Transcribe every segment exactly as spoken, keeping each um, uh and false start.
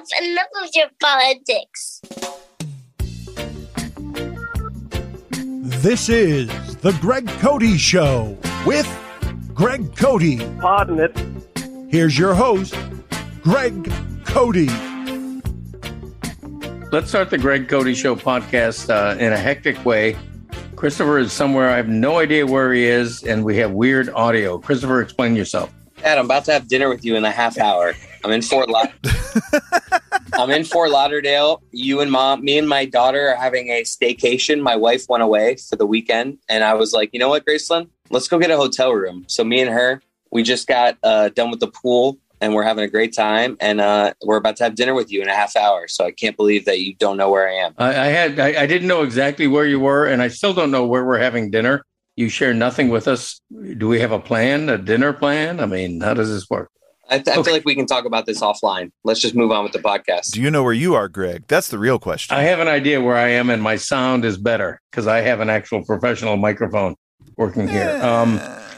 enough, enough of your politics. This is The Greg Cody Show with Greg Cody. Pardon it. Here's your host, Greg Cody. Let's start the Greg Cody Show podcast uh, in a hectic way. Christopher is somewhere. I have no idea where he is, and we have weird audio. Christopher, explain yourself. Dad, I'm about to have dinner with you in a half hour. I'm in Fort La- I'm in Fort Lauderdale. You and mom, me and my daughter are having a staycation. My wife went away for the weekend, and I was like, you know what, Graceland? Let's go get a hotel room. So me and her, we just got uh, done with the pool, and we're having a great time. And uh, we're about to have dinner with you in a half hour. So I can't believe that you don't know where I am. I, I had I, I didn't know exactly where you were, and I still don't know where we're having dinner. You share nothing with us. Do we have a plan, a dinner plan? I mean, how does this work? I, th- I Okay. feel like we can talk about this offline. Let's just move on with the podcast. Do you know where you are, Greg? That's the real question. I have an idea where I am, and my sound is better because I have an actual professional microphone working here. Um,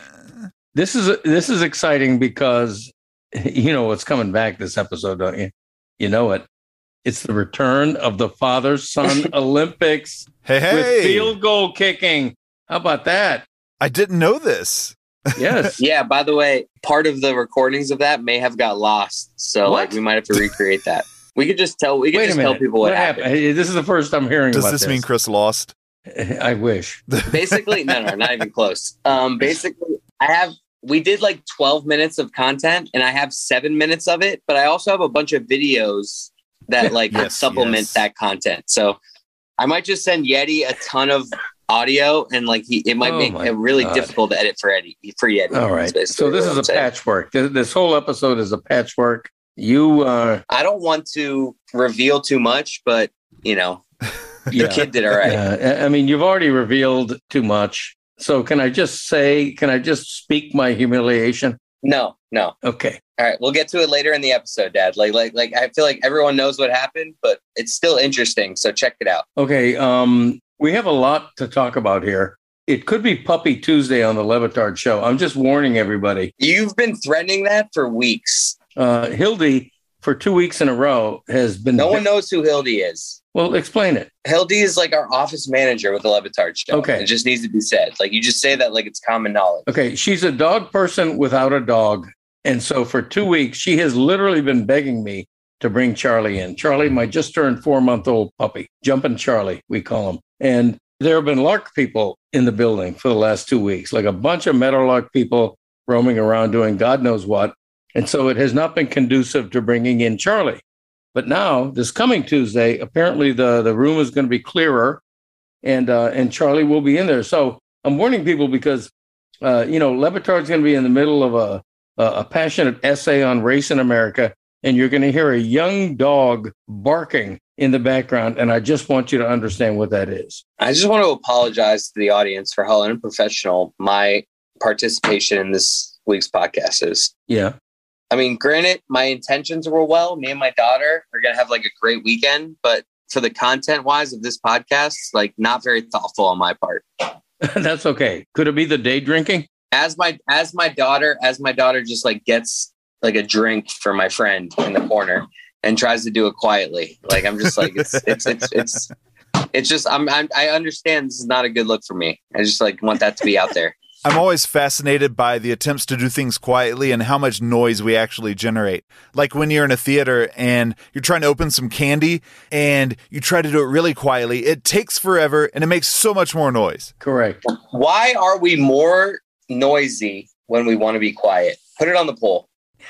this is this is exciting because you know what's coming back this episode, don't you? You know it. It's the return of the father-son Olympics Hey, hey. with field goal kicking. How about that? I didn't know this. Yes. Yeah, by the way, part of the recordings of that may have got lost. So What? like we might have to recreate that. We could just tell we could Wait a just tell minute. people what, happened. Hey, This is the first I'm hearing Does about this mean Chris lost? I wish. Basically, no, no, not even close. Um, basically, I have we did like twelve minutes of content, and I have seven minutes of it, but I also have a bunch of videos that like Yes, supplement yes. that content. So I might just send Yeti a ton of audio, and like he, it might Oh make my it really God. difficult to edit for Eddie for Yeti. All right. That's basically So this what is I'm a saying. patchwork. This, this whole episode is a patchwork. You, uh, I don't want to reveal too much, but you know, yeah. the kid did all right. Yeah, I mean, you've already revealed too much. So can I just say, can I just speak my humiliation? No, no. Okay. All right, we'll get to it later in the episode, Dad. Like, like, like. I feel like everyone knows what happened, but it's still interesting. So check it out. Okay. Um, we have a lot to talk about here. It could be Puppy Tuesday on the Levitard show. I'm just warning everybody. You've been threatening that for weeks. Uh, Hildy, for two weeks in a row, has been. No one knows who Hildy is. Well, explain it. Hildy is like our office manager with the Levitard show. Okay. It just needs to be said. Like, you just say that like it's common knowledge. Okay. She's a dog person without a dog. And so for two weeks, she has literally been begging me to bring Charlie in. Charlie, my just turned four month old puppy, Jumpin' Charlie, we call him. And there have been lark people in the building for the last two weeks, like a bunch of meadowlark people roaming around doing God knows what. And so it has not been conducive to bringing in Charlie. But now, this coming Tuesday, apparently the, the room is going to be clearer, and uh, and Charlie will be in there. So I'm warning people because, uh, you know, Levitard's going to be in the middle of a, a, a passionate essay on race in America, and you're going to hear a young dog barking in the background, and I just want you to understand what that is. I just want to apologize to the audience for how unprofessional my participation in this week's podcast is. Yeah. I mean, granted, my intentions were well. Me and my daughter are going to have like a great weekend, but for the content wise of this podcast, like not very thoughtful on my part. That's okay. Could it be the day drinking? As my, as my daughter, as my daughter just like gets like a drink for my friend in the corner and tries to do it quietly. Like, I'm just like, it's, it's, it's, it's, it's just, I'm, I'm, I understand this is not a good look for me. I just like want that to be out there. I'm always fascinated by the attempts to do things quietly and how much noise we actually generate. Like when you're in a theater and you're trying to open some candy and you try to do it really quietly, it takes forever and it makes so much more noise. Correct. Why are we more noisy when we want to be quiet? Put it on the poll.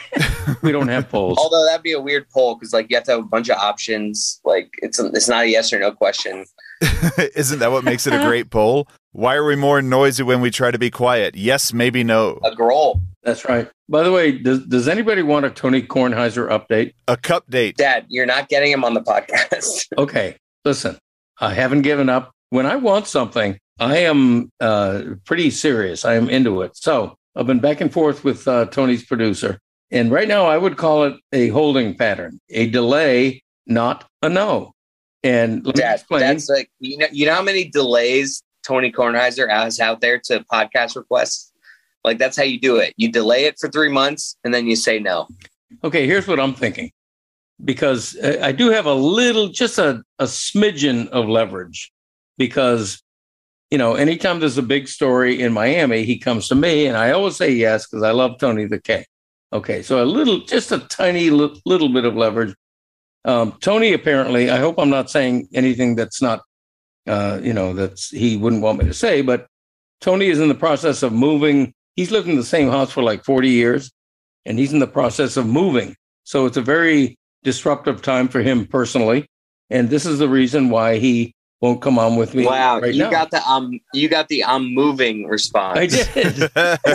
We don't have polls. Although that'd be a weird poll because like you have to have a bunch of options. Like it's a, it's not a yes or no question. Isn't that what makes it a great poll? Why are we more noisy when we try to be quiet? Yes, maybe no. A growl. That's right. By the way, does does anybody want a Tony Kornheiser update? A cup date. Dad, you're not getting him on the podcast. Okay, listen, I haven't given up. When I want something, I am uh, pretty serious. I am into it. So I've been back and forth with uh, Tony's producer. And right now I would call it a holding pattern, a delay, not a no. And let me Dad, explain. that's like, you know, you know how many delays Tony Kornheiser has out there to podcast requests? Like, that's how you do it. You delay it for three months and then you say no. Okay, here's what I'm thinking. because I do have a little, just a, a smidgen of leverage because, you know, anytime there's a big story in Miami, he comes to me and I always say yes because I love Tony the K. Okay, so a little, just a tiny li- little bit of leverage. Um, Tony, apparently, I hope I'm not saying anything that's not, uh, you know, that's he wouldn't want me to say, but Tony is in the process of moving. He's lived in the same house for like forty years, and he's in the process of moving. So it's a very disruptive time for him personally. And this is the reason why he won't come on with me. Wow, right you now. got the um, you got the I'm moving response. I did.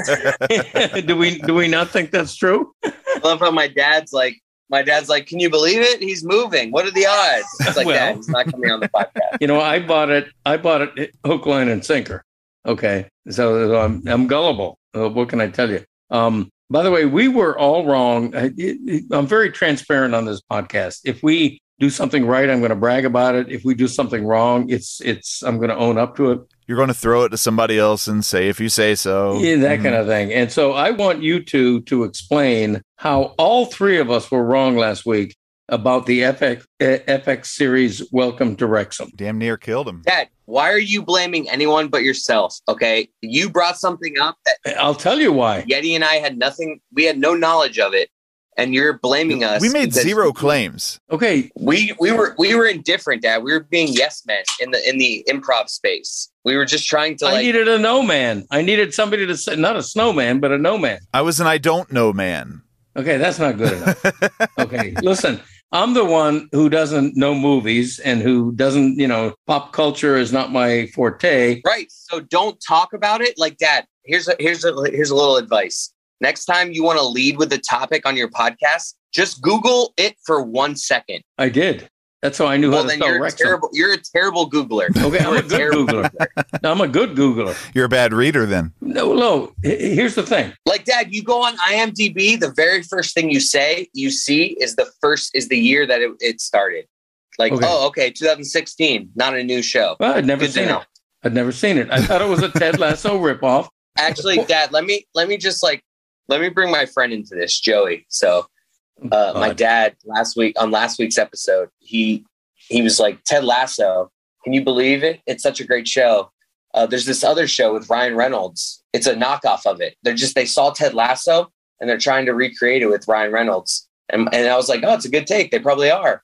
do we do we not think that's true? I love how my dad's like, my dad's like, can you believe it? He's moving. What are the odds? It's like, Well, Dad, he's not coming on the podcast. You know, I bought it. I bought it hook, line, and sinker. Okay, so I'm I'm gullible. Uh, what can I tell you? Um, by the way, we were all wrong. I, it, I'm very transparent on this podcast. If we do something right, I'm going to brag about it. If we do something wrong, it's it's I'm going to own up to it. You're going to throw it to somebody else and say, if you say so. Yeah, that Mhm. kind of thing. And so I want you two to explain how all three of us were wrong last week about the F X, uh, F X series Welcome to Wrexham. Damn near killed him. Dad, why are you blaming anyone but yourself? Okay, you brought something up that I'll tell you why. Yeti and I had nothing. We had no knowledge of it, and you're blaming us. We made because zero claims. Okay, We we were we were indifferent, Dad. We were being yes men in the in the improv space. We were just trying to I like. needed a no man. I needed somebody to say, not a snowman, but a no man. I was an I don't know man. Okay, that's not good enough. Okay, listen, I'm the one who doesn't know movies and who doesn't, you know, pop culture is not my forte. Right. So don't talk about it. Like, Dad, here's a here's a here's a little advice. Next time you want to lead with a topic on your podcast, just Google it for one second. I did. That's how I knew Well, how to then spell you're a Wrexham. terrible. You're a terrible Googler. Okay, I'm You're a good terrible Googler. I'm a good Googler. You're a bad reader then. No, no. h- Here's the thing. Like, Dad, you go on I M D B. The very first thing you say, you see, is the first is the year that it, it started. Like, Okay. oh, okay, twenty sixteen, not a new show. Well, I'd never Good to seen know. it. I'd never seen it. I thought it was a Ted Lasso ripoff. Actually, Dad, let me let me just like let me bring my friend into this, Joey. So, uh, my God. dad last week on last week's episode, he he was like, Ted Lasso. Can you believe it? It's such a great show. Uh, there's this other show with Ryan Reynolds. It's a knockoff of it. They're just they saw Ted Lasso and they're trying to recreate it with Ryan Reynolds. And and I was like, oh, it's a good take. They probably are.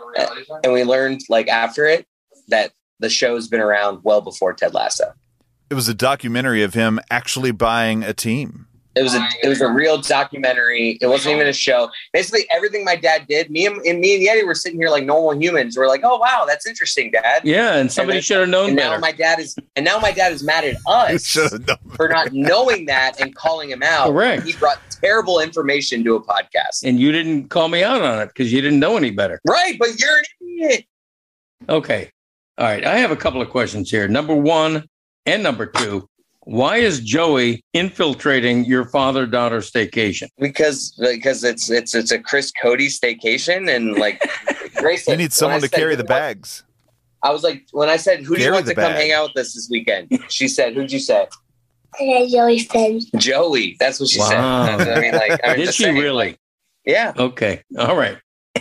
And we learned like after it that the show's been around well before Ted Lasso. It was a documentary of him actually buying a team. It was a it was a real documentary. It wasn't even a show. Basically, everything my dad did, me and, and me and Yeti were sitting here like normal humans. We're like, oh wow, that's interesting, Dad. Yeah, and somebody then- should have known And now better. my dad is and now my dad is mad at You us should have known. for not knowing that and calling him out. Correct. He brought terrible information to a podcast. And you didn't call me out on it because you didn't know any better. Right, but you're an idiot. Okay. All right. I have a couple of questions here. Number one and number two. Why is Joey infiltrating your father-daughter staycation? Because because it's it's it's a Chris Cody staycation and like Grace. You need someone to carry the bags. I was like, when I said, who do you Carry want the to come bag. hang out with us this weekend? She said, who'd you say? And Joey said, Joey. That's what she Wow. said. I mean, like, I mean, Did just she saying, really? like, yeah, Okay. All right.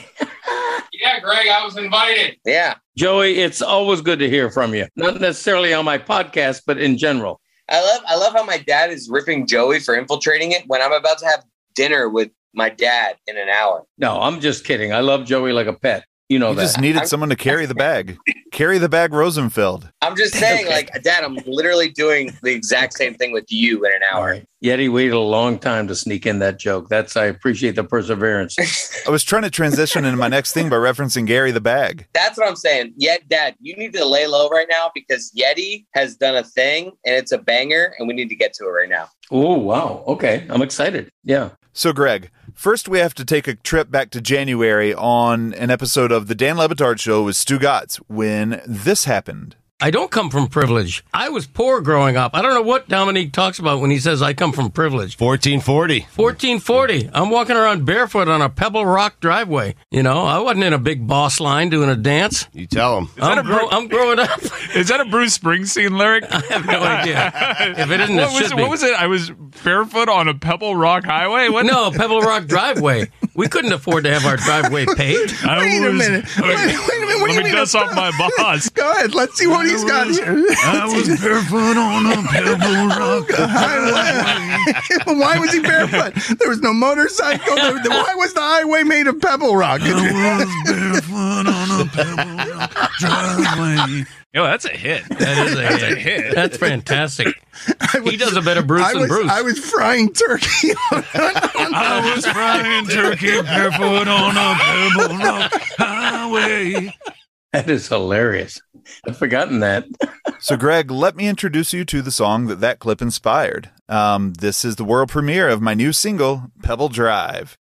Yeah, Greg, I was invited. yeah. Joey, it's always good to hear from you. Not necessarily on my podcast, but in general. I love, I love how my dad is ripping Joey for infiltrating it when I'm about to have dinner with my dad in an hour. No, I'm just kidding. I love Joey like a pet. You know You that. just needed I'm- someone to carry the bag. Carry the bag, Rosenfeld. I'm just saying, Okay. like, Dad, I'm literally doing the exact same thing with you in an All hour. right. Yeti waited a long time to sneak in that joke. That's I appreciate the perseverance. I was trying to transition into my next thing by referencing Gary the bag. That's what I'm saying. Yet, Dad, you need to lay low right now because Yeti has done a thing and it's a banger and we need to get to it right now. Oh, wow. Okay. I'm excited. Yeah. So, Greg, first we have to take a trip back to January on an episode of the Dan Le Batard Show with Stu Gatz when this happened. I don't come from privilege. I was poor growing up. I don't know what Dominique talks about when he says I come from privilege. fourteen forty. fourteen forty. I'm walking around barefoot on a Pebble Rock driveway. You know, I wasn't in a big boss line doing a dance. You tell him. I'm, gro- I'm growing up. Is that a Bruce Springsteen lyric? I have no idea. If it isn't, what it was, should be. What was it? I was barefoot on a Pebble Rock highway? What? No, Pebble Rock driveway. We couldn't afford to have our driveway paved. I Wait was, a minute. Wait, wait a minute. What do Let you me mean? dust off my boss. Go ahead. Let's see what he's got here. I was barefoot on a Pebble Rock highway. Why was he barefoot? There was no motorcycle. There, why was the highway made of Pebble Rock? I was barefoot on a Pebble Rock driveway. Yo, that's a hit. That is a That's hit. a hit. That's fantastic. Was, he does a better Bruce I than was, Bruce. I was frying turkey. I was frying turkey barefoot on a Pebble Rock highway. That is hilarious. I've forgotten that. So, Greg, let me introduce you to the song that that clip inspired. Um, this is the world premiere of my new single, Pebble Drive.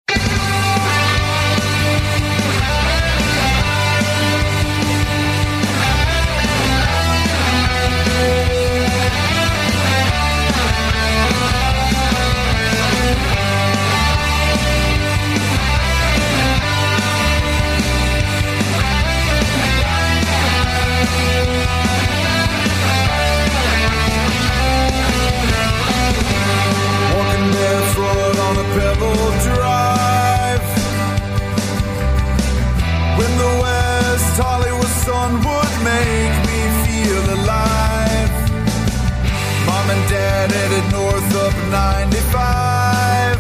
ninety-five,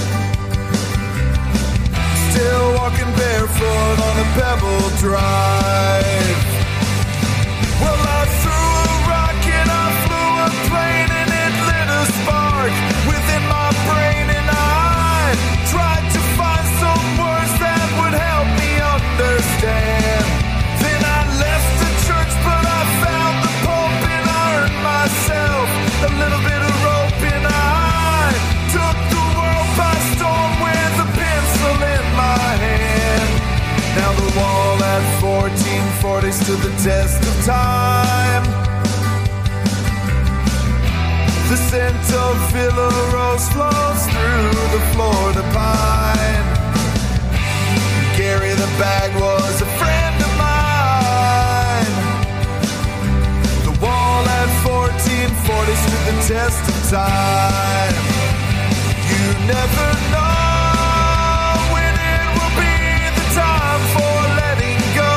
still walking barefoot on a Pebble Drive. Well, I threw a rock and I flew a plane and it lit a spark within my brain, and I tried to find some words that would help me understand. Then I left the church, but I found the Pope and I earned myself a little bit of rope, and I took the world by storm with a pencil in my hand. Now the wall at fourteen forty stood the test of time. The scent of Villa Rose flows through the Florida pine. Gary the Bag was a friend of mine. The wall at fourteen forty stood the test of time. You never know when it will be the time for letting go.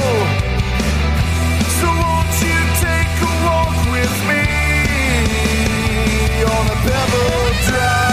So won't you take a walk with me on a Pebble Drive?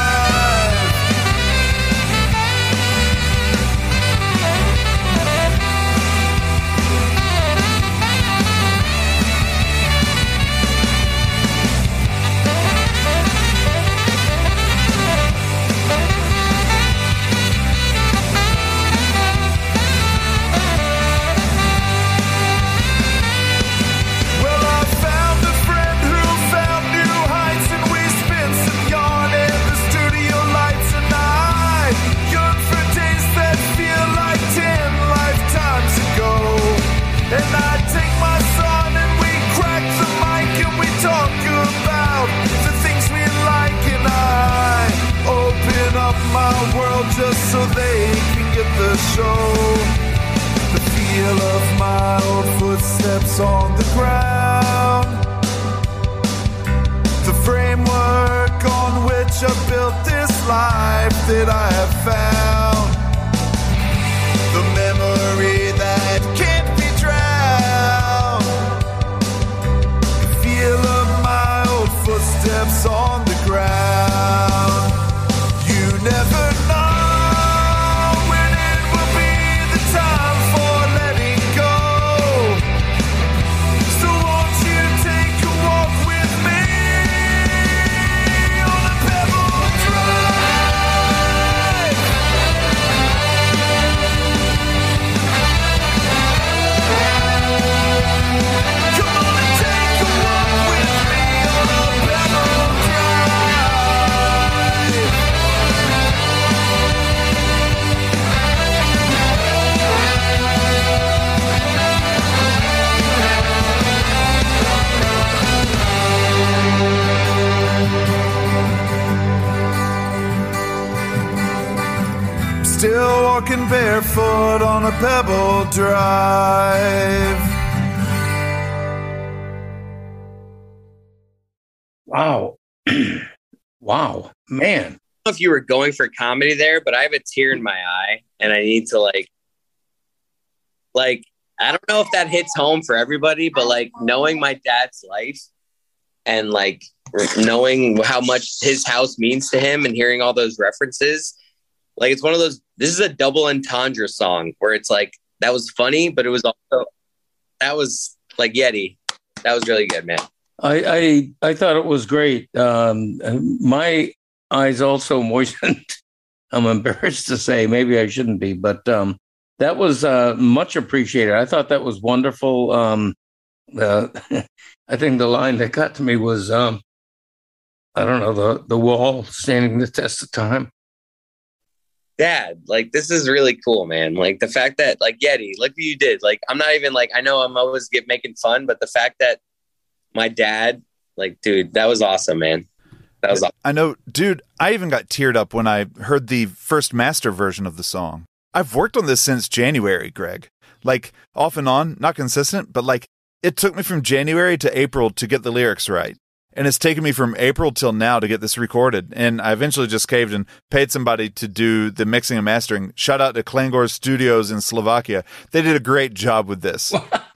Well, I found a friend who found new heights, and we spent some yarn in the studio lights, and I yearn for days that feel like ten lifetimes ago. And I take my son and we crack the mic and we talk about the things we like, and I open up my world just so they can get the show. The feel of my old footsteps on the ground, the framework on which I built this life that I have found, the memory that can't be drowned, the feel of my old footsteps on the ground. You never know when it will be the time for letting go. So won't you take a walk with me on a Pebble Drive? on a pebble drive. Wow. Wow, man. I don't know if you were going for comedy there, but I have a tear in my eye and I need to like, like, I don't know if that hits home for everybody, but like knowing my dad's life and like knowing how much his house means to him and hearing all those references, like it's one of those, this is a double entendre song where it's like, that was funny, but it was also, that was like Yeti. That was really good, man. I, I I thought it was great. Um, my eyes also moistened. I'm embarrassed to say, maybe I shouldn't be, but um, that was uh, much appreciated. I thought that was wonderful. Um, uh, I think the line that got to me was, um, I don't know, the the wall standing the test of time. Dad, like this is really cool, man. Like the fact that like Yeti, look what you did. Like I'm not even like, I know I'm always get making fun, but the fact that my dad, like, dude, that was awesome, man. That was awesome. I know, dude, I even got teared up when I heard the first master version of the song. I've worked on this since January, Greg. Like, off and on, not consistent, but like, it took me from January to April to get the lyrics right. And it's taken me from April till now to get this recorded. And I eventually just caved and paid somebody to do the mixing and mastering. Shout out to Klangor Studios in Slovakia. They did a great job with this.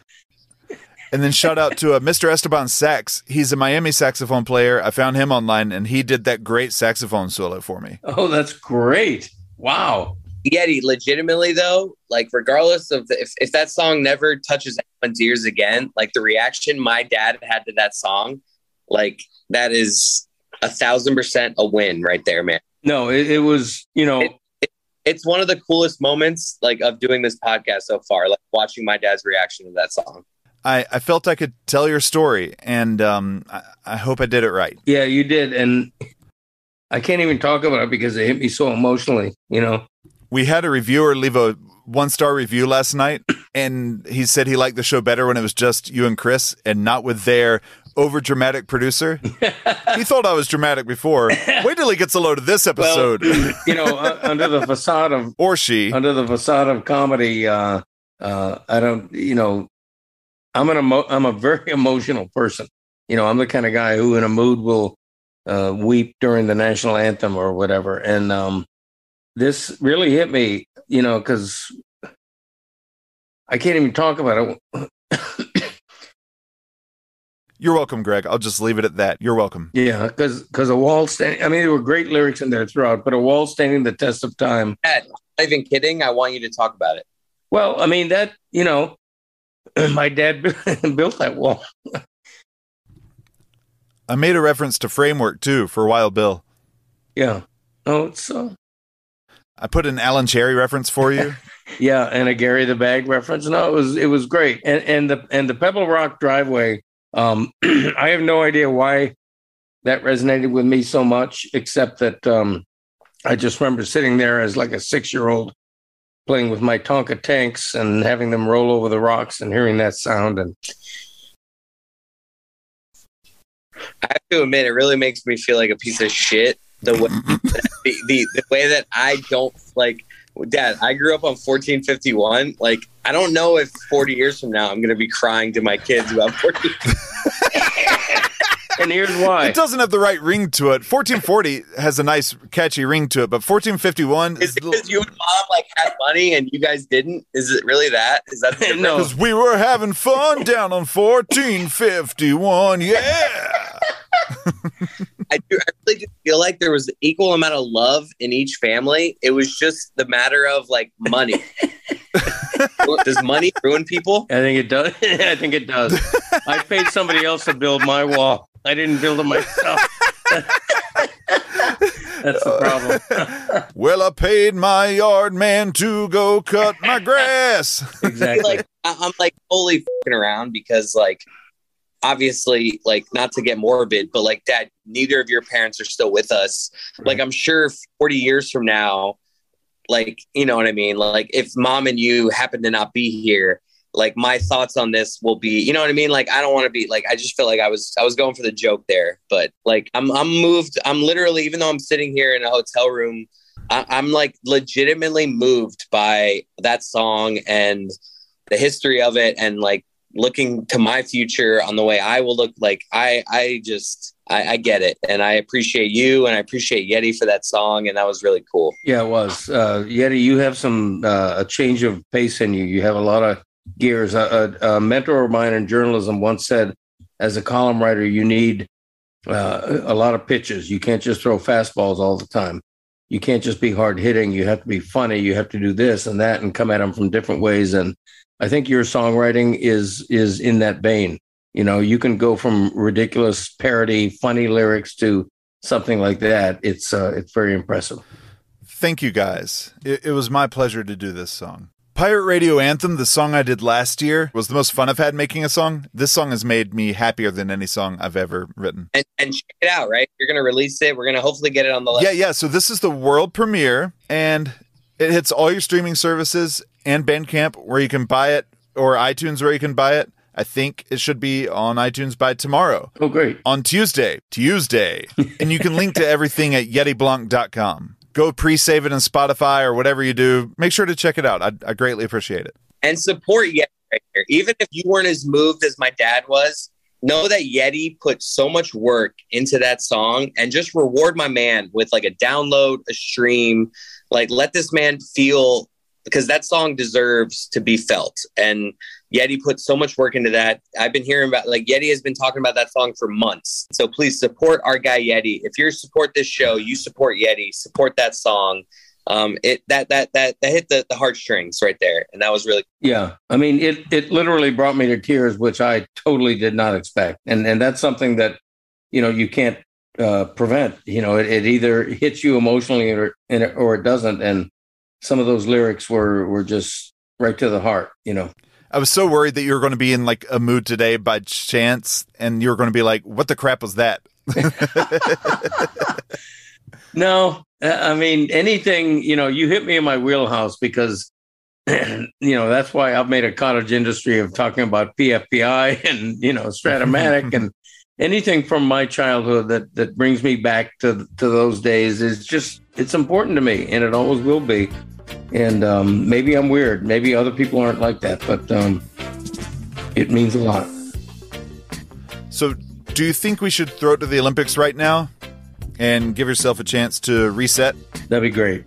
And then shout out to uh, Mister Esteban Sax. He's a Miami saxophone player. I found him online, and he did that great saxophone solo for me. Oh, that's great. Wow. Yeti, legitimately, though, like, regardless of the, if, if that song never touches anyone's ears again, like, the reaction my dad had to that song, like, that is a thousand percent a win right there, man. No, it, it was, you know. It, it, it's one of the coolest moments, like, of doing this podcast so far, like, watching my dad's reaction to that song. I, I felt I could tell your story, and um, I, I hope I did it right. Yeah, you did, and I can't even talk about it because it hit me so emotionally, you know. We had a reviewer leave a one-star review last night, and he said he liked the show better when it was just you and Chris and not with their over-dramatic producer. He thought I was dramatic before. Wait till he gets a load of this episode. Well, you know, uh, under the facade of... Or she. Under the facade of comedy, uh, uh, I don't, you know... I'm an emo- I'm a very emotional person. You know, I'm the kind of guy who in a mood will uh, weep during the national anthem or whatever. And um, this really hit me, you know, because I can't even talk about it. You're welcome, Greg. I'll just leave it at that. You're welcome. Yeah, because because a wall standing, I mean, there were great lyrics in there throughout, but a wall standing the test of time. Dad, I'm not even kidding. I want you to talk about it. Well, I mean, that, you know, my dad built that wall. I made a reference to Framework, too, for Wild Bill. Yeah. Oh, it's so. Uh... I put an Alan Cherry reference for you. Yeah, and a Gary the Bag reference. No, it was it was great. And and the and the Pebble Rock driveway. Um, I have no idea why that resonated with me so much, except that um, I just remember sitting there as like a six-year-old playing with my Tonka tanks and having them roll over the rocks and hearing that sound. And I have to admit, it really makes me feel like a piece of shit. The way, the, the, the way that I don't like, Dad, I grew up on fourteen fifty-one. Like, I don't know if forty years from now I'm going to be crying to my kids about fourteen. And here's why. It doesn't have the right ring to it. fourteen forty has a nice, catchy ring to it, but fourteen fifty-one is it because you and Mom like had money and you guys didn't? Is it really that? Is that the no? Because we were having fun down on fourteen fifty-one. Yeah. I, do, I really just feel like there was equal amount of love in each family. It was just the matter of like money. Does money ruin people? I think it does. I think it does. I paid somebody else to build my wall. I didn't build it myself. That's the problem. Well, I paid my yard man to go cut my grass. Exactly. Like, I'm like totally fucking around because like, obviously, like, not to get morbid, but like, Dad, neither of your parents are still with us. Right. Like, I'm sure forty years from now, like, you know what I mean? Like, if Mom and you happen to not be here, like, my thoughts on this will be, you know what I mean? Like, I don't want to be like, I just feel like I was, I was going for the joke there, but like, I'm, I'm moved. I'm literally, even though I'm sitting here in a hotel room, I, I'm like legitimately moved by that song and the history of it, and like looking to my future on the way I will look. Like I, I just, I, I get it, and I appreciate you, and I appreciate Yeti for that song, and that was really cool. Yeah, it was. Uh, Yeti, you have some uh, a change of pace in you. You have a lot of gears. A, a, a mentor of mine in journalism once said, as a column writer, you need uh, a lot of pitches. You can't just throw fastballs all the time. You can't just be hard hitting. You have to be funny. You have to do this and that and come at them from different ways. And I think your songwriting is is in that vein. You know, you can go from ridiculous parody, funny lyrics to something like that. It's uh, it's very impressive. Thank you, guys. It, it was my pleasure to do this song. Pirate Radio Anthem, the song I did last year, was the most fun I've had making a song. This song has made me happier than any song I've ever written. And, and check it out, right? You're going to release it. We're going to hopefully get it on the list. Yeah, yeah. So this is the world premiere, and it hits all your streaming services and Bandcamp where you can buy it, or iTunes where you can buy it. I think it should be on iTunes by tomorrow. Oh, great. On Tuesday. Tuesday. And you can link to everything at yeti blanc dot com. Go pre-save it in Spotify or whatever you do. Make sure to check it out. I, I greatly appreciate it. And support Yeti right here. Even if you weren't as moved as my dad was, know that Yeti put so much work into that song, and just reward my man with like a download, a stream. Like, let this man feel, because that song deserves to be felt. And Yeti put so much work into that. I've been hearing about, like, Yeti has been talking about that song for months. So please support our guy Yeti. If you support this show, you support Yeti, support that song. Um, it that that that that hit the, the heartstrings right there, and that was really yeah. I mean, it it literally brought me to tears, which I totally did not expect, and and that's something that, you know, you can't uh, prevent. You know, it, it either hits you emotionally or or it doesn't, and some of those lyrics were were just right to the heart. You know. I was so worried that you were going to be in like a mood today by chance, and you were going to be like, "What the crap was that?" No, I mean, anything, you know, you hit me in my wheelhouse, because, you know, that's why I've made a cottage industry of talking about P F P I and, you know, Stratomatic and anything from my childhood that that brings me back to to those days is just, it's important to me, and it always will be. And um, maybe I'm weird. Maybe other people aren't like that, but um, it means a lot. So do you think we should throw it to the Olympics right now and give yourself a chance to reset? That'd be great.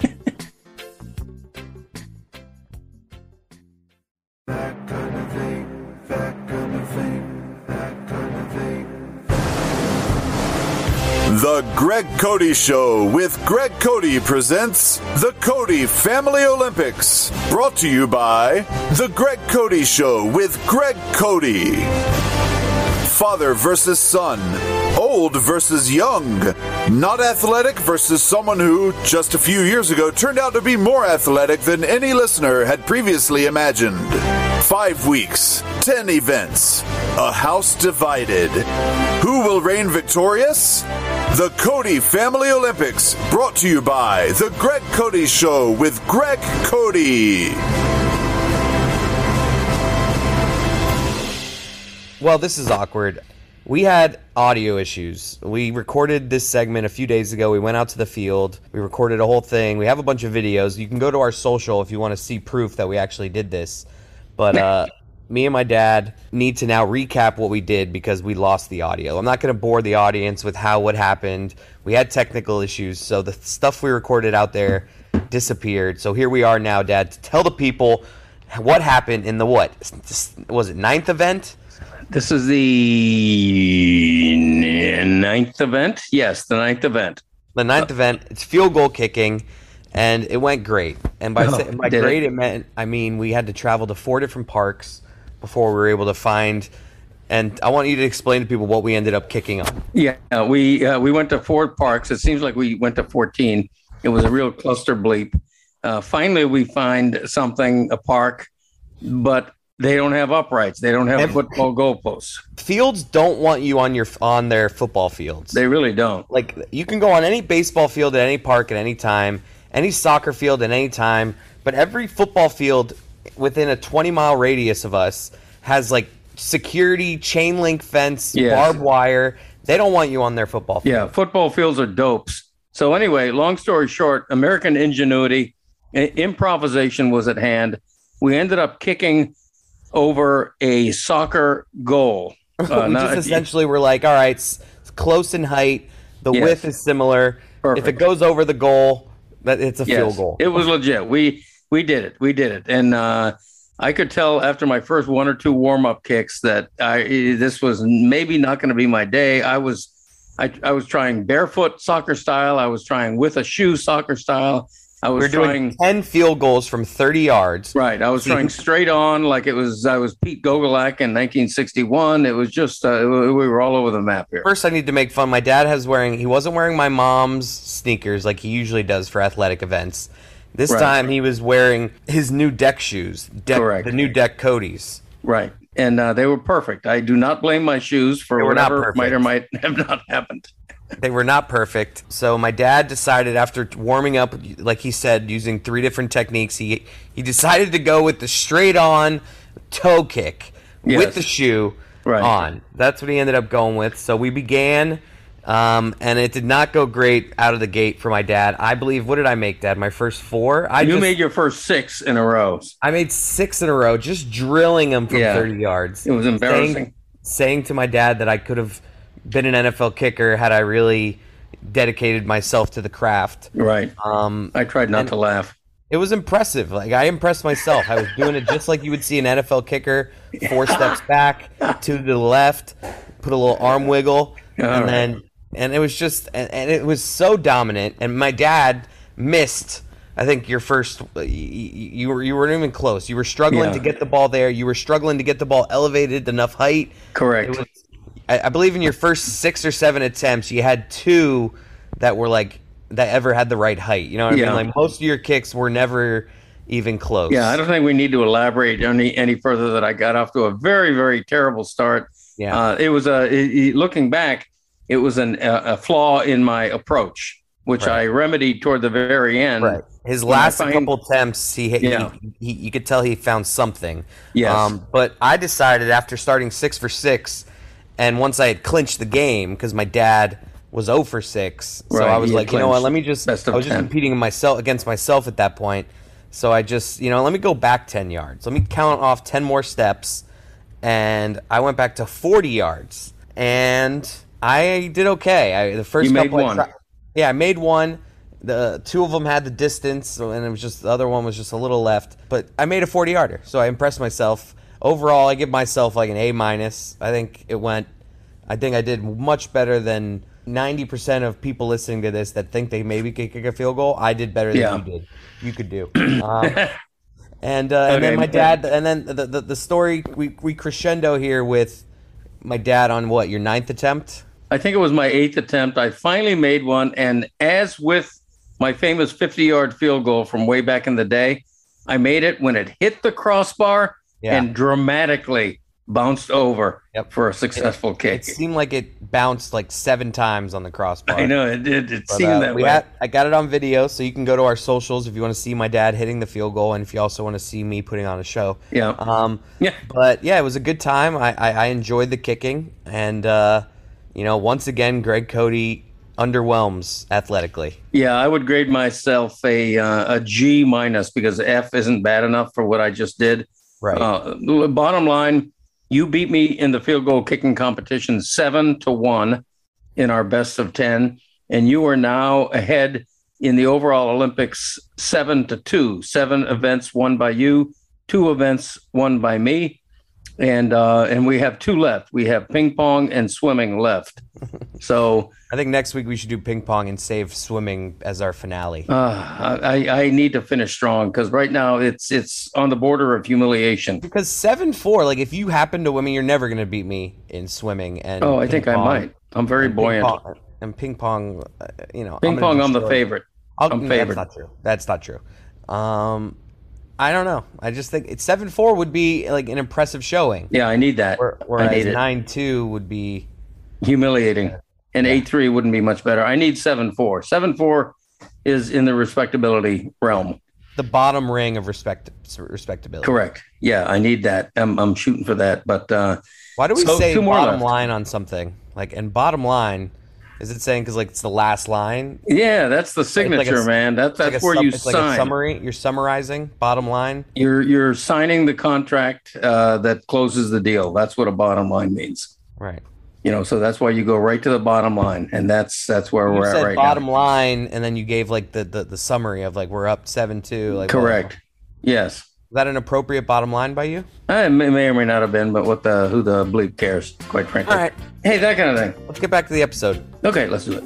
The Greg Cody Show with Greg Cody presents the Cody Family Olympics. Brought to you by The Greg Cody Show with Greg Cody. Father versus son. Old versus young. Not athletic versus someone who, just a few years ago, turned out to be more athletic than any listener had previously imagined. Five weeks, ten events, a house divided. Who will reign victorious? The Cody Family Olympics, brought to you by The Greg Cody Show with Greg Cody. Well, this is awkward. We had audio issues. We recorded this segment a few days ago. We went out to the field. We recorded a whole thing. We have a bunch of videos. You can go to our social if you want to see proof that we actually did this. But uh, me and my dad need to now recap what we did because we lost the audio. I'm not going to bore the audience with how what happened. We had technical issues, so the stuff we recorded out there disappeared. So here we are now, Dad, to tell the people what happened in the what? Was it ninth event? This is the ninth event? Yes, the ninth event. The ninth uh, event. It's field goal kicking, and it went great. And by, oh, by great, it? it meant, I mean, we had to travel to four different parks before we were able to find. And I want you to explain to people what we ended up kicking on. Yeah, we uh, we went to four parks. It seems like we went to fourteen. It was a real cluster bleep. Uh, finally, we find something, a park, but they don't have uprights. They don't have and football goalposts. Fields don't want you on your on their football fields. They really don't. Like, you can go on any baseball field at any park at any time, any soccer field at any time, but every football field within a twenty-mile radius of us has, like, security, chain link fence, yes. barbed wire. They don't want you on their football field. Yeah, football fields are dopes. So anyway, long story short, American ingenuity, i- improvisation was at hand. We ended up kicking over a soccer goal. Uh, we not- just essentially were like, all right, it's it's close in height. The Yes. width is similar. Perfect. If it goes over the goal, that it's a Yes, field goal. It was legit. We we did it. We did it. And uh, I could tell after my first one or two warm up kicks that I this was maybe not going to be my day. I was I, I was trying barefoot soccer style. I was trying with a shoe soccer style. I was We're trying doing ten field goals from thirty yards. right. I was trying straight on like it was. I was Pete Gogolak in nineteen sixty-one. It was just uh, we were all over the map here. First, I need to make fun. My dad has wearing. He wasn't wearing my mom's sneakers like he usually does for athletic events. This Right. time, he was wearing his new deck shoes. Deck, Correct. The new deck Cody's. Right. And uh, they were perfect. I do not blame my shoes for They were not whatever might or might perfect. have not happened. They were not perfect. So my dad decided after warming up, like he said, using three different techniques, he he decided to go with the straight on toe kick Yes. with the shoe Right. on. That's what he ended up going with. So we began, um, and it did not go great out of the gate for my dad. I believe, what did I make, Dad? My first four? I You just, made your first six in a row. I made six in a row, just drilling them from Yeah. thirty yards. It was embarrassing. Saying, saying to my dad that I could have been an N F L kicker had I really dedicated myself to the craft. Right. Um, I tried not and to laugh. It was impressive. Like I impressed myself. I was doing it just like you would see an N F L kicker: four steps back, two to the left, put a little arm wiggle, All and right. then and it was just and, and it was so dominant. And my dad missed. I think your first. You, you were you weren't even close. You were struggling Yeah. to get the ball there. You were struggling to get the ball elevated enough height. Correct. It was, I, I believe in your first six or seven attempts, you had two that were like that ever had the right height. You know what I Yeah. mean? Like most of your kicks were never even close. Yeah, I don't think we need to elaborate any any further. That I got off to a very very terrible start. Yeah. Uh, it was a it- it- looking back, it was an, a, a flaw in my approach, which Right. I remedied toward the very end. Right. His When I last find- couple attempts, he, he, Yeah. he, he you could tell he found something. Um, Yes. but I decided after starting six for six, and once I had clinched the game because my dad was zero for six, so Right, I was he had like, you know what? clinched. Let me just. Best of I was just ten. competing myself against myself at that point, so I just you know let me go back ten yards. Let me count off ten more steps, and I went back to forty yards, and I did okay. I, the first You made couple I one. tri- yeah, I made one. The two of them had the distance, so- and it was just the other one was just a little left. But I made a forty yarder, so I impressed myself. Overall, I give myself like an A minus. I think it went. I think I did much better than ninety percent of people listening to this that think they maybe could kick a field goal. I did better than Yeah. you did. You could do. Um, and uh, and Okay, then my but- dad, and then the, the the story we we crescendo here with my dad on what your ninth attempt. I think it was my eighth attempt. I finally made one, and as with my famous fifty-yard field goal from way back in the day, I made it when it hit the crossbar Yeah. and dramatically bounced over Yep. for a successful It kick. seemed like it bounced like seven times on the crossbar. I know it did. It But, seemed uh, that we way. had, I got it on video, so you can go to our socials if you want to see my dad hitting the field goal, and if you also want to see me putting on a show. Yeah. Um, Yeah. But yeah, it was a good time. I, I, I enjoyed the kicking, and uh, you know, once again, Greg Cody underwhelms athletically. Yeah, I would grade myself a uh, a G minus because F isn't bad enough for what I just did. Right. Uh, the bottom line, you beat me in the field goal kicking competition seven to one in our best of ten, and you are now ahead in the overall Olympics seven to two. Seven events won by you, two events won by me, and uh, and we have two left. We have ping pong and swimming left. So I think next week we should do ping pong and save swimming as our finale. uh, I I need to finish strong because right now it's it's on the border of humiliation. Because seven four, like if you happen to, I mean, you're never going to beat me in swimming. And Oh, I ping think I pong. might. I'm very And ping buoyant. pong- And ping pong, uh, you know, Ping I'm gonna pong, I'm the destroy- favorite. I'll- I'm no, favored. That's not true. That's not true. Um, I don't know. I just think it's seven four would be like an impressive showing. Yeah, I need that. Where- I Whereas need it. nine two would be Humiliating. And eight three wouldn't be much better. I need seven four. seven four is in the respectability realm. the bottom ring of respect respectability. Correct. Yeah, I need that. I'm I'm shooting for that. But uh, Why do we so say two more bottom left. line on something like and bottom line? Is it saying because like it's the last line? Yeah, that's the signature, like a- man. That's that's Like a where sum- you it's sign. like a summary. You're summarizing. Bottom line. You're you're signing the contract uh, that closes the deal. That's what a bottom line means. Right. You know, so that's why you go right to the bottom line, and that's that's where You we're at said right bottom now. line, and then you gave like the, the, the summary of like we're up seven two. Like Correct. Yes. Is that an appropriate bottom line by you? Uh, It may, may or may not have been, but what the who the bleep cares? Quite frankly. All right. Hey, that kind of thing. Let's get back to the episode. Okay, let's do it.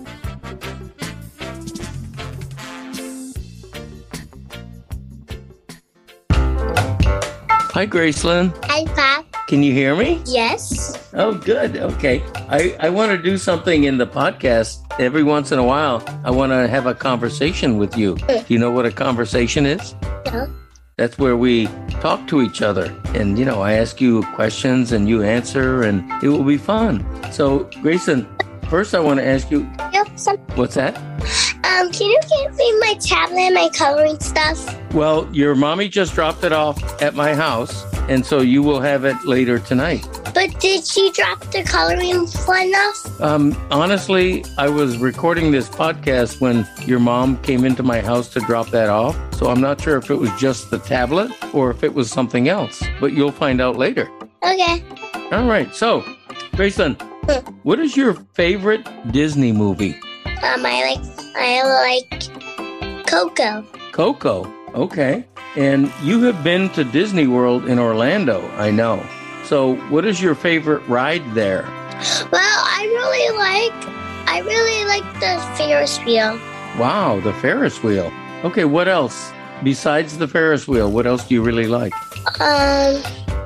Hi, Gracelyn. Hi, Pop. Can you hear me? Yes. Oh, good. Okay. I, I want to do something in the podcast every once in a while. I want to have a conversation with you. Do you know what a conversation is? No. That's where we talk to each other. And, you know, I ask you questions and you answer, and it will be fun. So, Grayson, first I want to ask you, Yep. Some, what's that? um, can you give me my tablet and my coloring stuff? Well, your mommy just dropped it off at my house, and so you will have it later tonight. But did she drop the coloring one off? Um, honestly, I was recording this podcast when your mom came into my house to drop that off. So I'm not sure if it was just the tablet or if it was something else, but you'll find out later. Okay. All right. So, Grayson, what is your favorite Disney movie? Um, I like I like Coco. Coco. Okay. And you have been to Disney World in Orlando, I know. So what is your favorite ride there? Well, I really like I really like the Ferris wheel. Wow, the Ferris wheel. Okay, what else? Besides the Ferris wheel, what else do you really like? Um,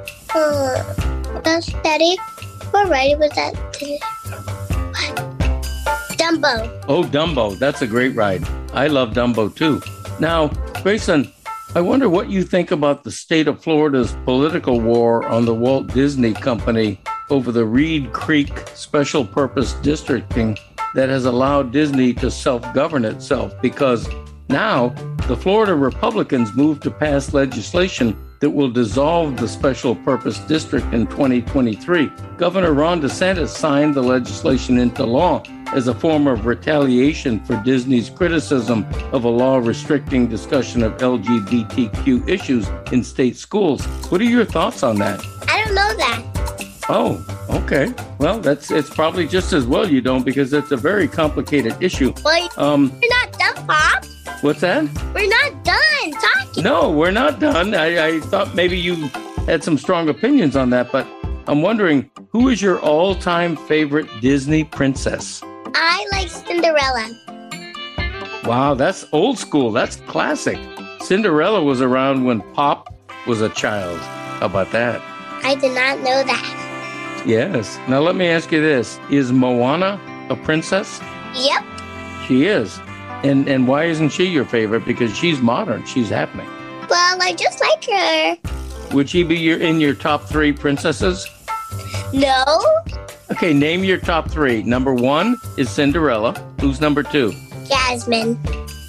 uh, that's Daddy. What ride was that today? What? Dumbo. Oh, Dumbo. That's a great ride. I love Dumbo too. Now, Grayson, I wonder what you think about the state of Florida's political war on the Walt Disney Company over the Reed Creek Special Purpose Districting that has allowed Disney to self-govern itself, because now the Florida Republicans moved to pass legislation that will dissolve the Special Purpose District in twenty twenty-three. Governor Ron DeSantis signed the legislation into law as a form of retaliation for Disney's criticism of a law restricting discussion of L G B T Q issues in state schools. What are your thoughts on that? I don't know that. Oh, okay. Well, that's it's probably just as well you don't, because it's a very complicated issue. Well, Um, we're not done, Pop. what's that? We're not done talking. No, we're not done. I, I thought maybe you had some strong opinions on that, but I'm wondering, who is your all-time favorite Disney princess? I like Cinderella. Wow, that's old school. That's classic. Cinderella was around when Pop was a child. How about that? I did not know that. Yes. Now let me ask you this. Is Moana a princess? Yep. She is. And and why isn't she your favorite? Because she's modern. She's happening. Well, I just like her. Would she be your in your top three princesses? No. Okay, name your top three. Number one is Cinderella. Who's number two? Jasmine.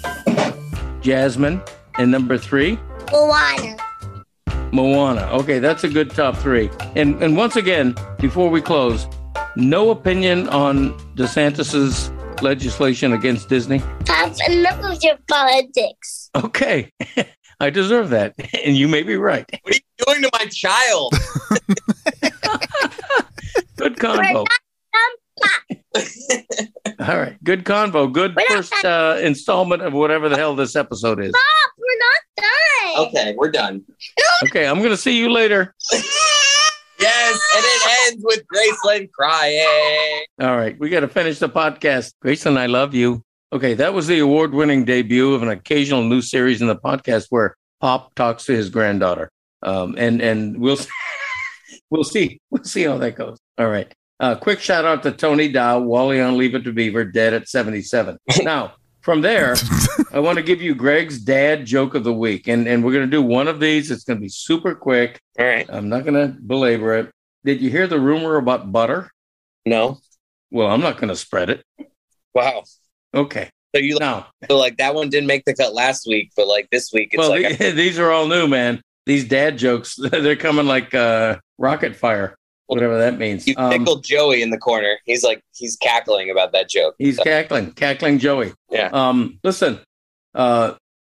Jasmine. And number three? Moana. Moana. Okay, that's a good top three. And and once again, before we close, no opinion on DeSantis's legislation against Disney? Pop, enough of your politics. Okay, I deserve that, and you may be right. What are you doing to my child? Good convo. All right, good convo. Good We're not first uh, installment of whatever the hell this episode is. Pop, we're not done. Okay, we're done. Okay, I'm going to see you later. Yes, and it ends with Gracelyn crying. All right, we got to finish the podcast. Gracelyn, I love you. Okay, that was the award-winning debut of an occasional new series in the podcast where Pop talks to his granddaughter, um, and and we'll we'll see we'll see how that goes. All right, uh, quick shout out to Tony Dow, Wally on Leave It to Beaver, dead at seventy-seven. Now from there, I want to give you Greg's dad joke of the week, and and we're gonna do one of these. It's gonna be super quick. All right. I'm not gonna belabor it. Did you hear the rumor about butter? No. Well, I'm not gonna spread it. Wow. Okay. So you Now, so like that one didn't make the cut last week, but like this week it's well, like the- these are all new, man. These dad jokes, they're coming like uh, rocket fire. whatever that means. You Um, tickled Joey in the corner. He's like, he's cackling about that joke. He's So, cackling, cackling Joey. yeah. Um, listen, uh,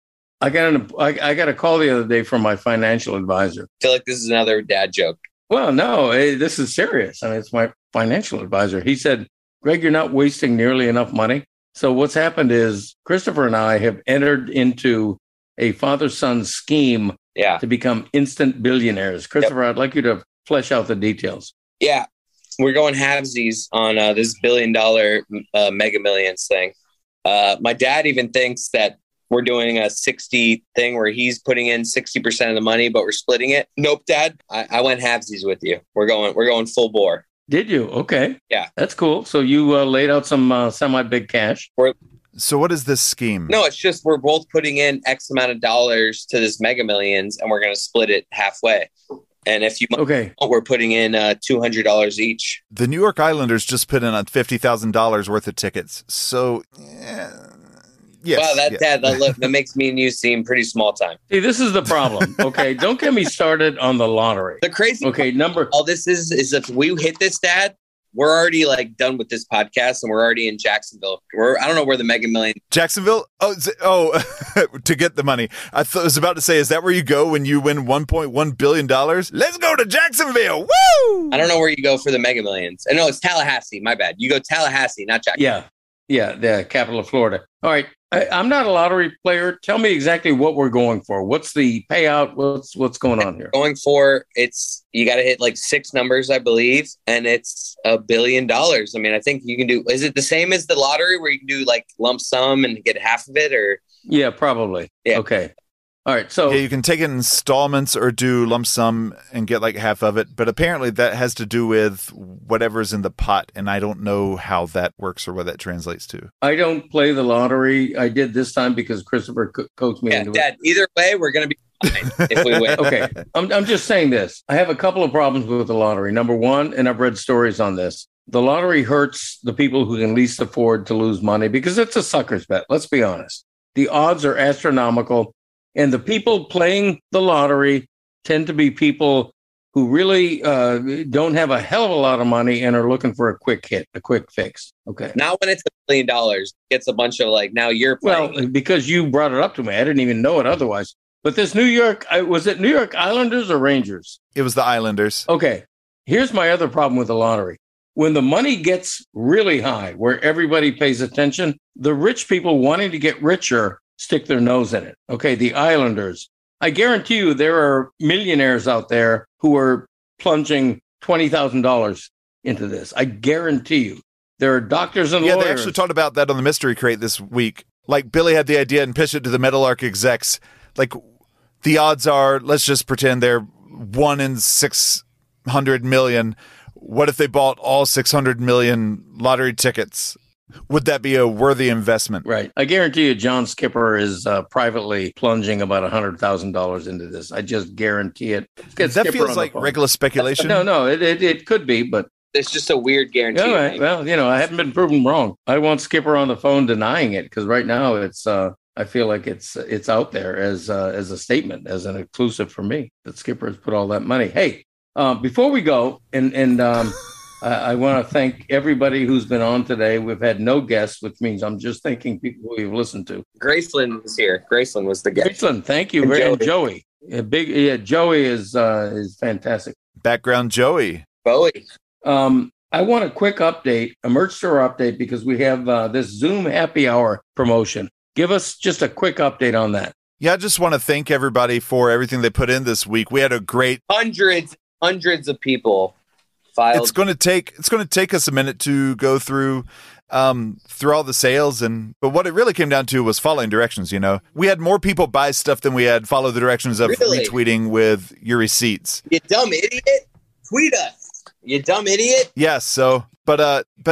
I got an, I, I got a call the other day from my financial advisor. I feel like this is another dad joke. Well, no, eh, this is serious. I mean, it's my financial advisor. He said, Greg, you're not wasting nearly enough money. So what's happened is Christopher and I have entered into a father-son scheme Yeah. to become instant billionaires. Christopher, I'd like you to flesh out the details. Yeah. We're going halvesies on uh, this billion dollar uh, Mega Millions thing. Uh, my dad even thinks that we're doing a sixty thing where he's putting in sixty percent of the money, but we're splitting it. Nope, Dad. I, I went halvesies with you. We're going, we're going full bore. Did you? Okay. Yeah. That's cool. So you uh, laid out some uh, semi-big cash. We're, So what is this scheme? no, it's just we're both putting in X amount of dollars to this Mega Millions, and we're going to split it halfway. And if you Okay. we're putting in uh, two hundred dollars each. The New York Islanders just put in on fifty thousand dollars worth of tickets. So, yeah, yes. Wow, that, yeah. that, that, look, that makes me and you seem pretty small time. See, this is the problem. Okay. Don't get me started on the lottery. The crazy Okay. Number. all this is is if we hit this, Dad, we're already like done with this podcast, and we're already in Jacksonville. We're I don't know where the Mega Million. Jacksonville? Oh, is it- oh, to get the money. I th- was about to say, is that where you go when you win one point one billion dollars? Let's go to Jacksonville. Woo! I don't know where you go for the Mega Millions. And no, it's Tallahassee. My bad. You go Tallahassee, not Jacksonville. Yeah. Yeah. The capital of Florida. All right. I, I'm not a lottery player. Tell me exactly what we're going for. What's the payout? What's what's going on here? Going for it's you got to hit like six numbers, I believe, and it's a billion dollars. I mean, I think you can do. Is it the same as the lottery where you can do like lump sum and get half of it, or Yeah, probably. Yeah. Okay. All right. So Yeah, you can take it in installments or do lump sum and get like half of it. But apparently that has to do with whatever's in the pot. And I don't know how that works or what that translates to. I don't play the lottery. I did this time because Christopher co- coached me yeah, into Dad. Either way, we're gonna be fine if we win. it. Okay. I'm, I'm just saying this. I have a couple of problems with the lottery. Number one, and I've read stories on this. The lottery hurts the people who can least afford to lose money because it's a sucker's bet. Let's be honest. The odds are astronomical. And the people playing the lottery tend to be people who really uh, don't have a hell of a lot of money and are looking for a quick hit, a quick fix. Okay. Not when it's a billion dollars. It's a bunch of like now you're playing. Well, because you brought it up to me, I didn't even know it otherwise. But this New York, I- was it New York Islanders or Rangers? It was the Islanders. Okay. Here's my other problem with the lottery. When the money gets really high, where everybody pays attention, the rich people wanting to get richer stick their nose in it. Okay, the Islanders. I guarantee you there are millionaires out there who are plunging twenty thousand dollars into this. I guarantee you. There are doctors and Yeah, lawyers. they actually talked about that on the Mystery Crate this week. Like Billy had the idea and pitched it to the Meadowlark execs. Like the odds are, let's just pretend they're one in six hundred million. What if they bought all six hundred million lottery tickets? Would that be a worthy investment? Right. I guarantee you John Skipper is uh, privately plunging about one hundred thousand dollars into this. I just guarantee it. Get That Skipper feels on the like phone. regular speculation. No, no, it, it, it could be, but It's just a weird guarantee. all right. Well, you know, I haven't been proven wrong. I want Skipper on the phone denying it because right now it's. Uh, I feel like it's it's out there as uh, as a statement, as an exclusive for me that Skipper has put all that money. Hey, uh, before we go, and and um, I, I want to thank everybody who's been on today. We've had no guests, which means I'm just thanking people we've listened to. Graceland was here. Graceland was the guest. Graceland, thank you. And very and Joey. Joey. A big yeah, Joey is uh, is fantastic. Background Joey. Bowie. Um, I want a quick update, a merch store update, because we have uh, this Zoom happy hour promotion. Give us just a quick update on that. Yeah, I just want to thank everybody for everything they put in this week. We had a great. Hundreds, hundreds of people filed. It's going to take. It's going to take us a minute to go through, um, through all the sales, and but what it really came down to was following directions. You know, we had more people buy stuff than we had follow the directions of Really? retweeting with your receipts. You dumb idiot. Tweet us. You dumb idiot. Yes. So, but uh, but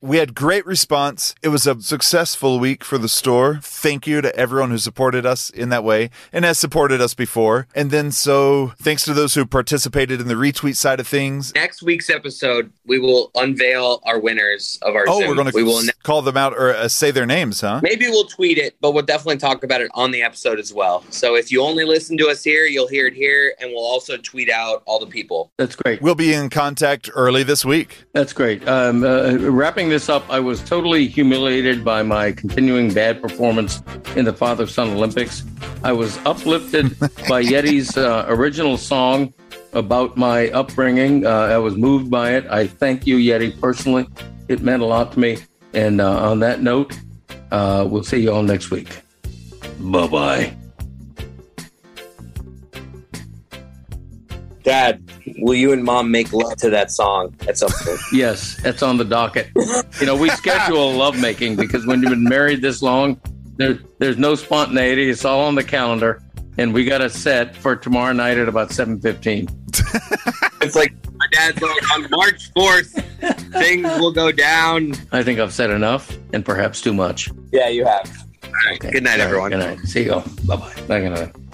We had great response. It was a successful week for the store. Thank you to everyone who supported us in that way and has supported us before. And then so thanks to those who participated in the retweet side of things. Next week's episode, we will unveil our winners of our Oh, Zoom. we're going to we will s- call them out or uh, say their names, huh? Maybe we'll tweet it, but we'll definitely talk about it on the episode as well. So if you only listen to us here, you'll hear it here, and we'll also tweet out all the people. That's great. We'll be in contact early this week. That's great. Um, uh, wrapping this up, I was totally humiliated by my continuing bad performance in the Father-Son Olympics. I was uplifted by Yeti's uh, original song about my upbringing. Uh, I was moved by it. I thank you, Yeti, personally. It meant a lot to me. And uh, on that note, uh, we'll see you all next week. Bye-bye. Dad, will you and Mom make love to that song at some point? Yes, that's on the docket. You know, we schedule lovemaking because when you've been married this long, there, there's no spontaneity. It's all on the calendar. And we got a set for tomorrow night at about seven fifteen. It's like my dad's like, on March fourth, things will go down. I think I've said enough and perhaps too much. Yeah, you have. All right. Okay. Good night, All right. everyone. Good night. See you all. Bye-bye. Bye, good night.